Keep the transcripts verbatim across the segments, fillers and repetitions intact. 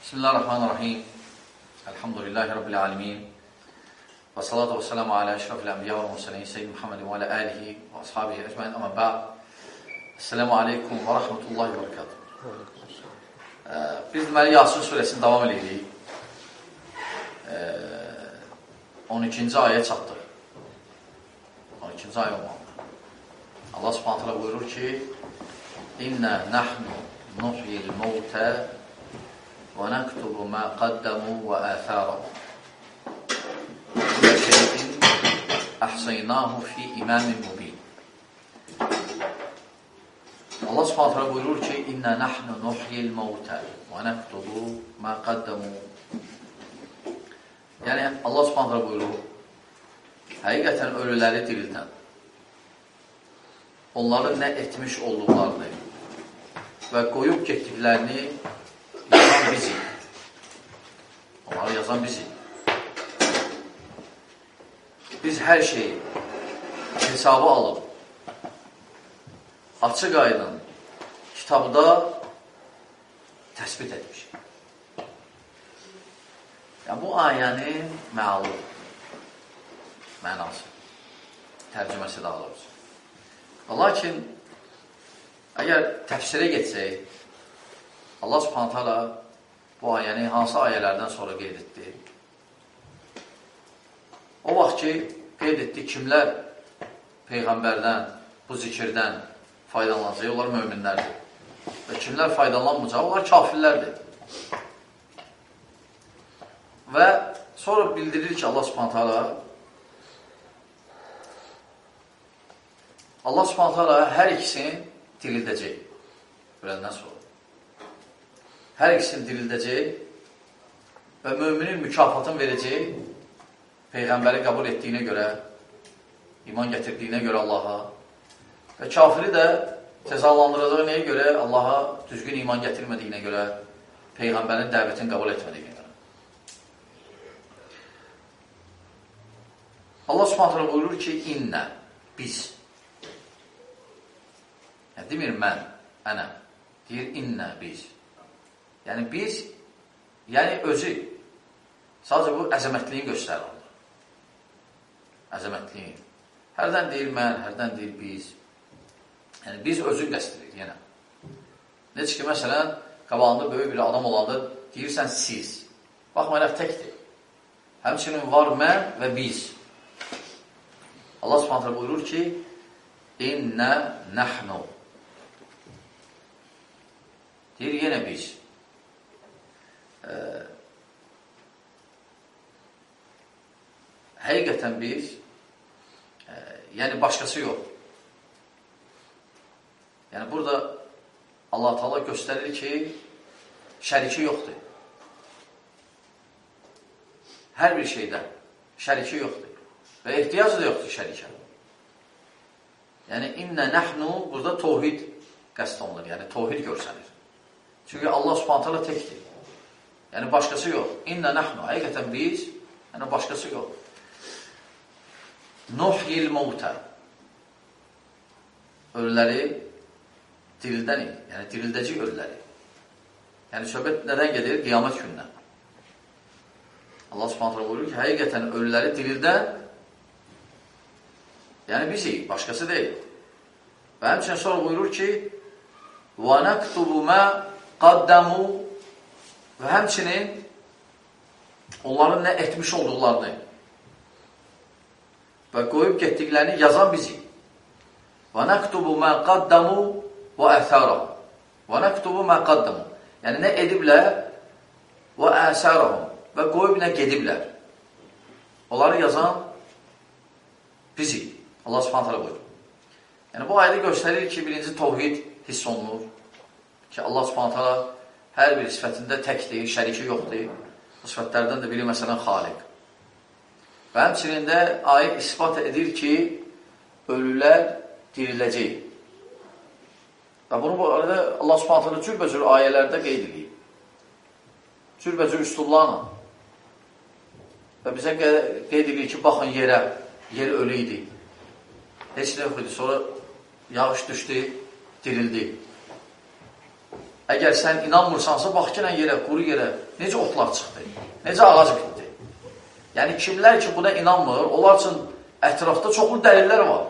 Bismillahirrahmanirrahim. Elhamdülillahi Rabbil alemin. Və salatu və selamu alə əşrafil ənbiya və mürsəlin Seyyid Muhammedin və alə əlihi və ashabihi əcməin əmə bə'd. Esselamu aleykum və rəhmətullahi və bərəkatuhu. Biz deməli Yasin surəsini davam edirik. on ikinci aya çatdıq. on ikinci aya olmalıdır. Allah subhanət hələ buyurur ki, İnnə nəhnu nuhyil mevtə və nəktubu mə qəddamu və əthərəhu və şeyin əhsəynahu fi imamin mubin. Allah subhanət hələ buyurur ki, İnnə nəhnu nuhyil mevtə və nəktubu mə qəddamu. Yəni, Allah subhanət hələ buyurur, həqiqətən ölüləri dirildən, onların nə etmiş olduqlarını və qoyub getdiklərini yazan bizi. Onları yazan bizi. Biz hər şeyi hesabı alıb, açıq aydın kitabda təsbit etmişik. Yəni, bu ayənin məalı, mənası, tərcüməsi daha doğrusu. Lakin, əgər təfsirə getsək, Allah subhanət hələ bu ayəni hansı ayələrdən sonra qeyd etdi? O vaxt ki, qeyd etdi, kimlər Peyğəmbərdən, bu zikirdən faydalanacaq, onlar möminlərdir. Və kimlər faydalanmayacaq, onlar kafirlərdir. Və sonra bildirir ki, Allah subhanət hələ Allah subhanət hələ hər ikisini dirildəcək. Öləndən sonra. Hər ikisini dirildəcək və müminin mükafatını verəcək Peyğəmbəri qəbul etdiyinə görə, iman gətirdiyinə görə Allaha və kafiri də cəzalandıracaq nəyə görə? Allaha düzgün iman gətirmədiyinə görə, Peyğəmbərin dəvətini qəbul etmədiyinə görə. Allah subhanət hələ buyurur ki, İnnə, biz. Yəni, demir mən, ənə. Deyir, innə, biz. Yəni, biz, yəni özü. Sadəcə bu, əzəmətliyin göstərir. Əzəmətliyin. Hərdən deyir mən, hərdən deyir biz. Yəni, biz özü qəstirik, yenə. Necə ki, məsələn, qabağında böyük bir adam olanda deyirsən siz. Baxmayaraq təkdir. Həmçinin var mən və biz. Allah subhanətlə buyurur ki, İnnə nəhnu. Deyir, yenə biz. Ee, həqiqətən biz, e, yəni başqası yox. Yəni, burada Allah Teala göstərir ki, şəriki yoxdur. Hər bir şeydə şəriki yoxdur. Və ehtiyac da yoxdur şərikə. Yəni, İnnə nəhnu, burada tohid qəst olunur, yəni tohid görsənir. Çünki Allah subhanət hələ təkdir. Yəni, başqası yox. İnnə nəhnu, həqiqətən biz, yəni başqası yox. Nuhyil mevtə. Ölüləri dirildənik, yəni dirildəcək ölüləri. Yəni, söhbət nədən gedir? Qiyamət gündən. Allah subhanət hələ buyurur ki, həqiqətən ölüləri dirildən, yəni bizi, başqası deyil. Və həmçinin sonra buyurur ki, və nəktubu mə qaddamu və həmçinin onların nə etmiş olduqlarını və qoyub getdiklərini yazan bizi. Və nəktubu mə qaddamu və əthərəhum. Və nəktubu mə qaddamu. Yəni, nə ediblər və əsərəhum və qoyub nə gediblər. Onları yazan bizi. Allah subhanət hələ buyurur. Yəni, bu ayədə göstərir ki, birinci tohid hiss olunur. Ki, Allah subhanət hələ hər bir sifətində təkdir, şəriki yoxdur. Bu sifətlərdən də biri, məsələn, xaliq. Və həmçinin də ayə ispat edir ki, ölülər diriləcək. Və bunu bu arada Allah subhanət hələ cürbəcür ayələrdə qeyd edib. Cürbəcür üslublarla. Və bizə qeyd edir ki, baxın yerə, yer ölü idi. Heç nə yox idi. Sonra yağış düşdü, dirildi. Əgər sən inanmırsansa, bax ki, yerə, quru yerə, necə otlar çıxdı, necə ağac bitdi. Yəni, kimlər ki, buna inanmır, onlar üçün ətrafda çoxlu dəlillər var.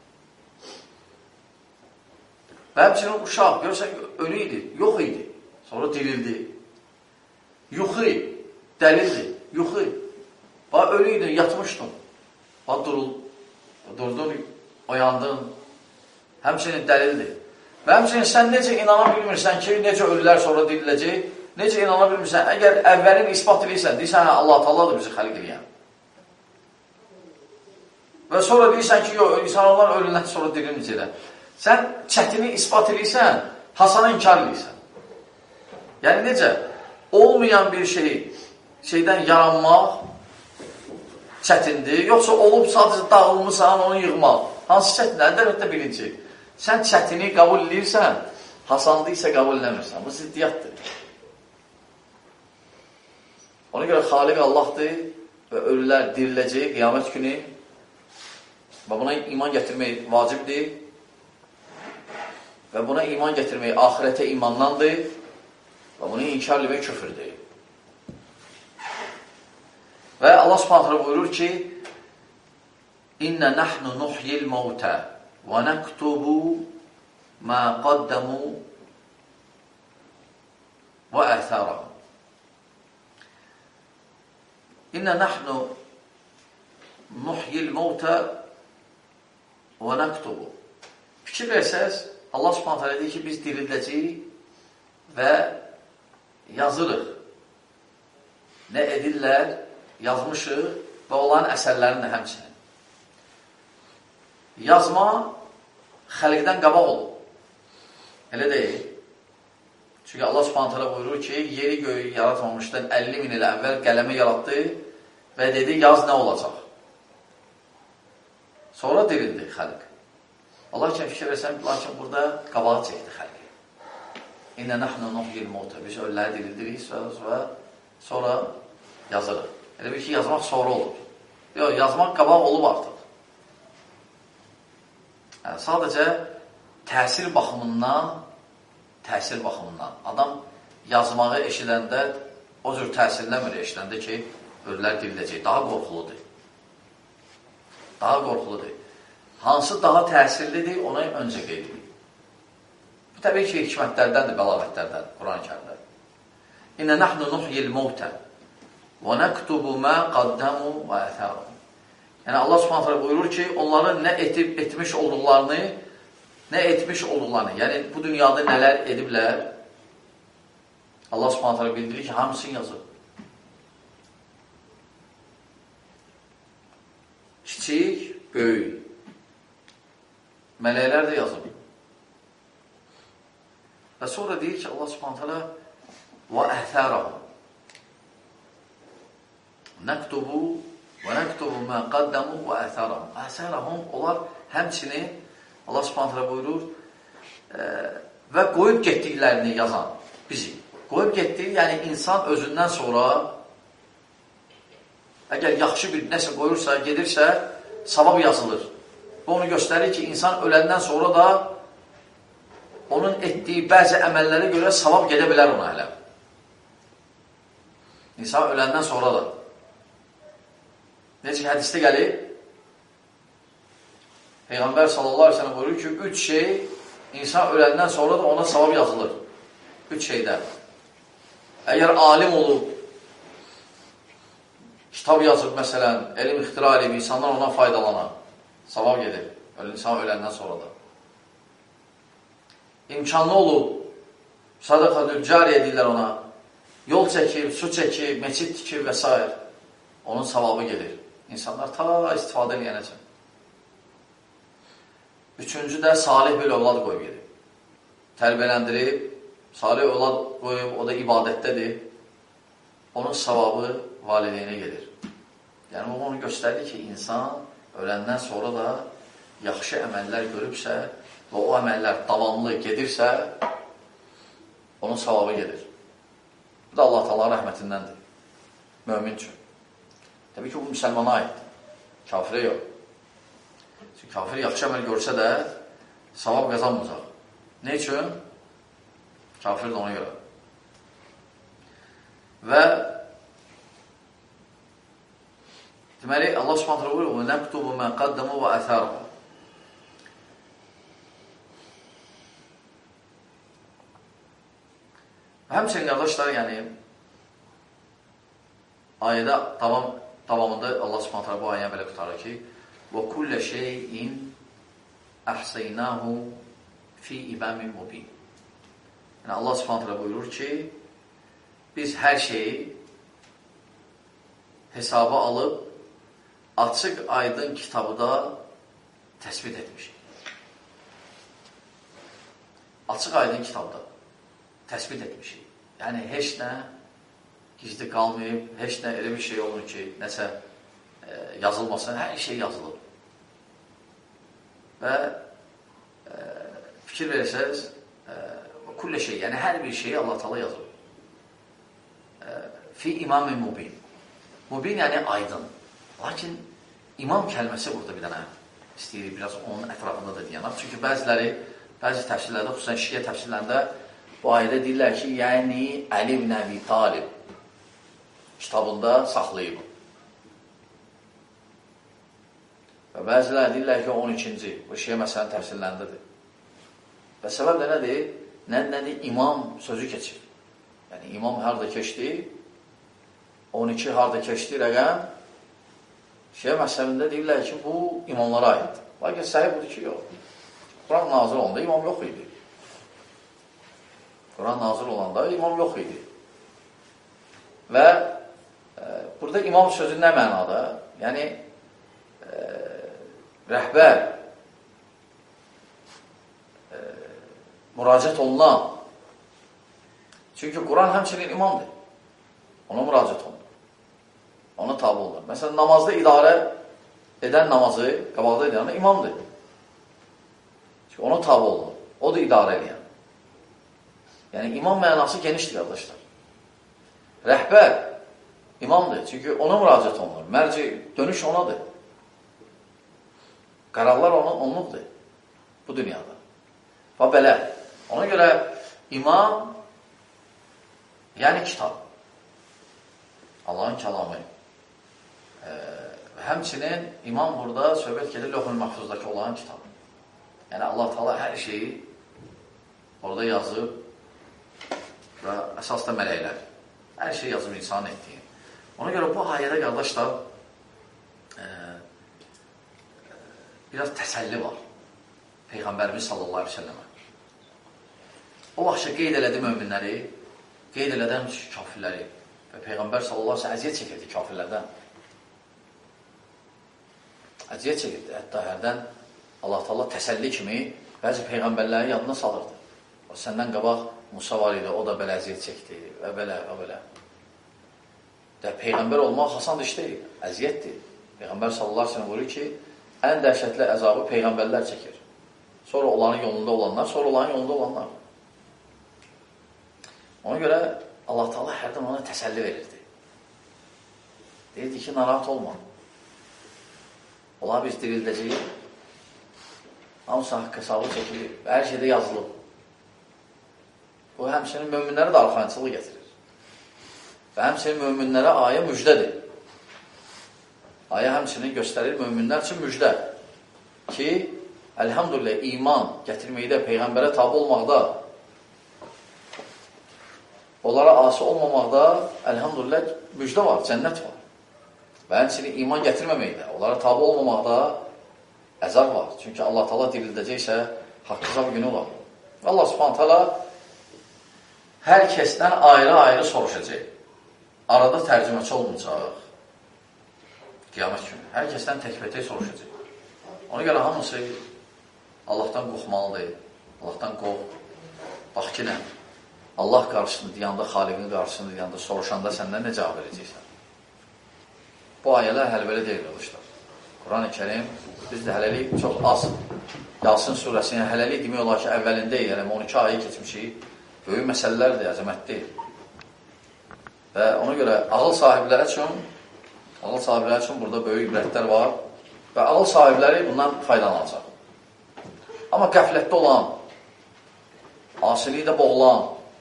Və həmçinin uşaq, görürsən, ölü idi, yox idi, sonra dirildi. Yuxu, dəlildir, yuxu. Bax, ölü idin, yatmışdın. Bax, durdun, oyandın. Həmçinin dəlildir. Və həmçinin sən necə inana bilmirsən ki, necə ölülər sonra diriləcək, necə inana bilmirsən, əgər əvvəlin ispat edirsən, deyirsən, hə, Allah-u Teala'dır bizi xəliq edən. Və sonra deyirsən ki, yox, insanlar ölündən sonra dirilməyəcəklər. Sən çətini ispat edirsən, Hasanı inkar edirsən. Yəni necə? Olmayan bir şey, şeydən yaranmaq çətindir, yoxsa olub sadəcə dağılmışsan, onu yığmaq. Hansı çətinlər? Əlbəttə bilinci. Sən çətini qəbul edirsən, Hasanlı isə qəbul eləmirsən. Bu ziddiyyatdır. Ona görə Xaliq Allahdır və ölülər diriləcək qiyamət günü və buna iman gətirmək vacibdir və buna iman gətirmək ahirətə imandandır və bunu inkar etmək küfürdür. Və Allah Subhanahu buyurur ki, İnnə nəhnu nuhyil mevtə və nəktubu mə qaddamu və əthərəhum. İnnə nəhnu nuhyil mevtə və nəktubu. Fikir versəz, Allah Subhanahu deyir ki, biz dirildəcəyik və yazırıq. Nə edirlər, yazmışıq və onların əsərlərini də həmçinin. Yazma xəlqdən qabaq olur. Elə deyil. Çünki Allah Subhanahu buyurur ki, yeri göyü yaratmamışdan əlli min il əvvəl qələmi yaratdı və dedi, yaz nə olacaq? Sonra dirildi xəlq. Allah üçün fikir versən, lakin burada qabağa çəkdi xəlqi. İnnə nəhnu nuhyil mevtə. Biz ölüləri dirildirik və sonra yazırıq. Elə bir ki, yazmaq sonra olur. Yox, yazmaq qabaq olub artıq. Yəni, sadəcə təsir baxımından, təsir baxımından adam yazmağı eşidəndə o cür təsirləmir eşidəndə ki, ölülər diriləcək. Daha qorxuludur. Daha qorxuludur. Hansı daha təsirlidir, ona öncə qeyd edir. Bu, təbii ki, hikmətlərdəndir, bəlavətlərdən, Quran-ı Kərimdə. İnnə nəhnu nuhyil mevtə və nəktubu mə qaddamu və əthərəhum. Yəni, Allah Subhanahu buyurur ki, onların nə etib, etmiş olduqlarını, nə etmiş olduqlarını, yəni bu dünyada nələr ediblər, Allah Subhanahu bildirir ki, hamısını yazır. Kiçik, böyük. Mələklər də yazır. Və sonra deyir ki, Allah Subhanahu və əthərəhum. Nəktubu və nəktubu mə qaddamu və əthərəhum. Əthərəhum, onlar həmçinin, Allah Subhanahu buyurur, e, və qoyub getdiklərini yazan bizi. Qoyub getdiyi, yəni insan özündən sonra əgər yaxşı bir nəsə qoyursa, gedirsə, savab yazılır. Bu onu göstərir ki, insan öləndən sonra da onun etdiyi bəzi əməllərə görə savab gedə bilər ona hələ. İnsan öləndən sonra da. Necə ki, hədisdə gəlir, Peyğəmbər sallallahu aleyhi ve sellem buyurur ki, üç şey insan öləndən sonra da ona savab yazılır. Üç şeydən. Əgər alim olub, kitab yazıb, məsələn, elm ixtira edib, insanlar ona faydalanar, savab gedir, insan öləndən sonra da. İmkanlı olub, sadaqatül cariyə edirlər ona, yol çəkib, su çəkib, meçid tikib və s. Onun savabı gedir. İnsanlar ta istifadə edənəcək. Üçüncü də salih bir övlad qoyub gedir. Tərbiyələndirib, salih övlad qoyub, o da ibadətdədir. Onun savabı valideynə gedir. Yəni, o onu göstərir ki, insan öləndən sonra da yaxşı əməllər görübsə və o əməllər davamlı gedirsə, onun savabı gedir. Bu da Allah Teala rəhmətindəndir. Mömin üçün. Təbii ki, bu müsəlmana aiddir. Kafirə yox. Çünki kafir yaxşı əməl görsə də savab qazanmayacaq. Ne üçün? Kafir də ona görə. Və deməli, Allah Subhanahu taala buyurur: "Və naktubu ma qaddamu və atharuhum." Həmçinin qardaşlar, yəni ayədə davam, davamında Allah Subhanahu taala bu ayəni belə qutarır ki: "Və kullu şeyin ahsaynahu fi imamin mubin." Yəni Allah Subhanahu taala buyurur ki, biz hər şeyi hesaba alıb açıq aydın kitabda təsbit etmişik. Açıq aydın kitabda təsbit etmişik. Yəni heç nə gizli qalmayıb, heç nə elə bir şey olur ki, nəsə e, yazılmasın, hər şey yazılır. Və e, fikir verirsəniz, e, kullə şey, yəni hər bir şeyi Allah Taala yazır. E, fi imamin mubin. Mubin yəni aydın. Lakin imam kəlməsi burada bir dənə istəyirik, biraz onun ətrafında da deyənəm. Çünki bəziləri, bəzi təfsirlərdə, xüsusən şiə təfsirlərində bu ayədə deyirlər ki, yəni Əli ibn Əbi Talib kitabında saxlayıb. Və bəziləri deyirlər ki, on ikinci, bu şiə məsələnin təfsirlərindədir. Və səbəb də nədir? Nə, nədir? İmam sözü keçir. Yəni imam harada keçdi, on iki harada keçdi rəqəm, şiə məsələndə deyirlər ki, bu imamlara aiddir. Lakin səhih budur ki, yox. Quran nazil olanda imam yox idi. Quran nazil olanda imam yox idi. Və e, burada imam sözü nə mənada? Yəni, e, rəhbər, e, müraciət olunan. Çünki Quran həmçinin imamdır. Ona müraciət olunur. Ona tabi olunur. Məsələn, namazda idarə edən namazı, qabaqda edən imamdır. Çünki ona tabi olunur. O da idarə edən. Yəni, imam mənası genişdir, qardaşlar. Rəhbər imamdır. Çünki ona müraciət olunur. Mərci, dönüş onadır. Qərarlar ona onluqdur. Bu dünyada. Və belə. Ona görə imam, yəni kitab. Allahın kəlamı. E, həmçinin imam burada söhbət gedir Lövh-ül Mahfuzdakı olan kitab. Yəni Allah Taala hər şeyi orada yazıb və əsas da mələklər. Hər şey yazıb insan etdiyi. Ona görə bu ayədə qardaşlar e, e, biraz təsəlli var. Peyğəmbərimiz sallallahu aleyhi ve sellemə. O vaxtca qeyd elədi möminləri, qeyd elədən kafirləri və Peyğəmbər sallallahu aleyhi ve sellem əziyyət çəkirdi kafirlərdən. Əziyyət çəkirdi. Hətta hərdən Allah Taala təsəlli kimi bəzi peyğəmbərləri yadına salırdı. O səndən qabaq Musa var idi, o da belə əziyyət çəkdi və belə, və belə. Və Peyğəmbər olmaq asan iş deyil, əziyyətdir. Peyğəmbər sallallahu aleyhi ve sellem buyurur ki, ən dəhşətli əzabı Peyğəmbərlər çəkir. Sonra onların yolunda olanlar, sonra onların yolunda olanlar. Ona görə Allah Taala hərdən ona təsəlli verirdi. Deyirdi ki, narahat olma. Ola biz dirildəcəyik. Hamısı haqq hesabı çəkilir. Hər şeydə yazılıb. Bu həmçinin möminlərə də arxayınçılıq getirir. Və həmçinin möminlərə ayə müjdədir. Ayə həmçinin göstərir möminlər üçün müjdə. Ki, əlhamdülillah, iman gətirməkdə, Peyğəmbərə tabi olmaqda, onlara asi olmamaqda, əlhamdülillah, müjdə var, cənnət var. Və həmçinin iman gətirməməkdə, onlara tabi olmamaqda əzab var. Çünki Allah Taala dirildəcəksə, haqq hesab günü var. Allah Subhanahu taala hər kəsdən ayrı-ayrı soruşacaq. Arada tərcüməçi olmayacaq. Qiyamət günü. Hər kəsdən təkbətək soruşacaq. Ona görə hamısı Allahdan qorxmalıdır. Allahdan qorx. Bax ki, nə? Allah qarşısında deyəndə, Xaliqin qarşısında deyəndə, soruşanda səndən nə cavab verəcəksən? Bu ayələr hələ belə deyil, qardaşlar. Quran-ı Kərim bizdə hələlik çox az. Yasin surəsinin hələlik demək olar ki, əvvəlində yəni on iki ayı keçmişik. Böyük məsələlərdir, əzəmətdir. Və ona görə ağıl sahibləri üçün, ağıl sahibləri üçün burada böyük ibrətlər var və ağıl sahibləri bundan faydalanacaq. Amma qəflətdə olan, asilikdə boğulan,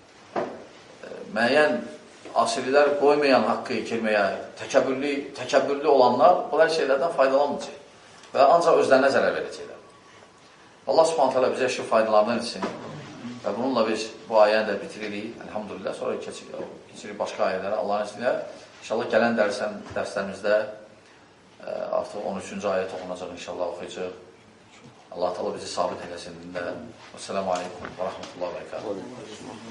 müəyyən asirilər qoymayan haqqı itirməyə, təkəbbürlü, təkəbbürlü olanlar bunlar şeylərdən faydalanmayacaq və ancaq özlərinə zərər verəcəklər. Allah Subhanahu taala bizə şu faydalarından etsin və bununla biz bu ayəni də bitiririk. Elhamdülillah. Sonra keçirik, keçirik başqa ayələrə. Allahın iznilə. İnşallah gələn dərsən, dərslərimizdə ə, artıq on üçüncü ayə toxunacaq inşallah oxuyacaq. Allah Teala bizi sabit eləsin. Esselamu aleykum və rəhmətullahi və bərəkatuhu.